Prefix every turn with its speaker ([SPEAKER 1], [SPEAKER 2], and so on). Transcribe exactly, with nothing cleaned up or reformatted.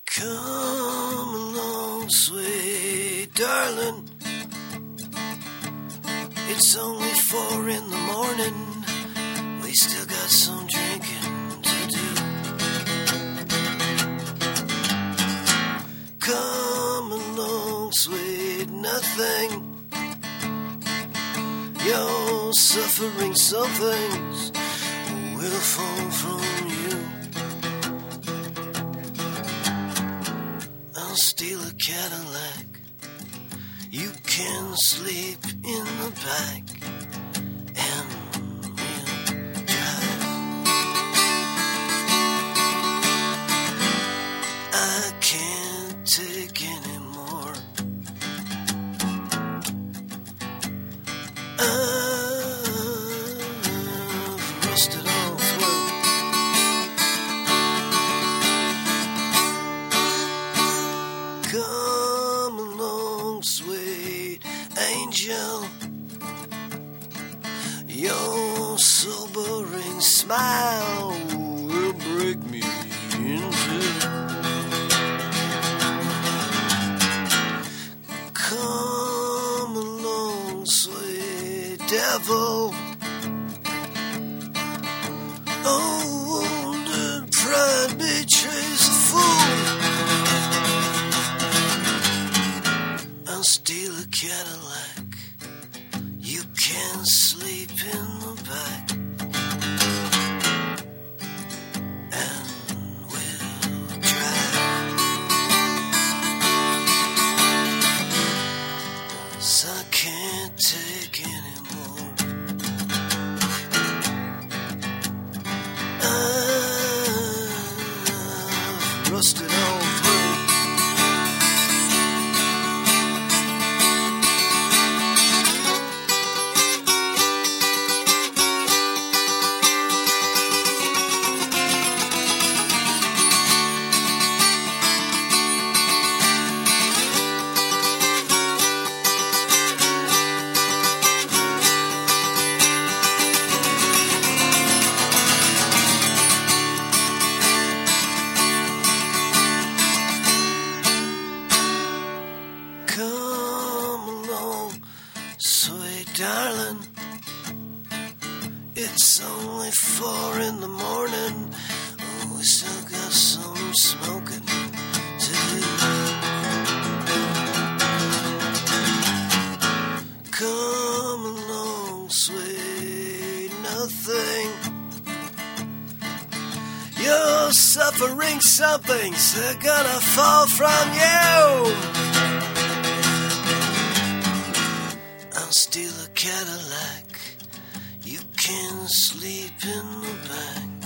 [SPEAKER 1] Come along, sweet darling. It's only four in the morning. We still got some drinking to do. Come along, sweet nothing. You're suffering some things will fall from you. I'll steal a Cadillac. You can sleep in the back and we'll drive. I can't take anymore. I've rusted all through. Come along, sweet angel. Your sobering smile will break me in two. Come along, sweet devil. Oh, wounded pride betrays a fool. I'll steal a Cadillac. You can sleep in the back and we'll drive. 'Cause I can't take anymore. I've rusted all through. Come along, sweet darling. It's only four in the morning. Oh, we still got some smoking to do. Come along, sweet nothing. You're suffering something's gonna fall from you. I'll steal a Cadillac. You can sleep in the back.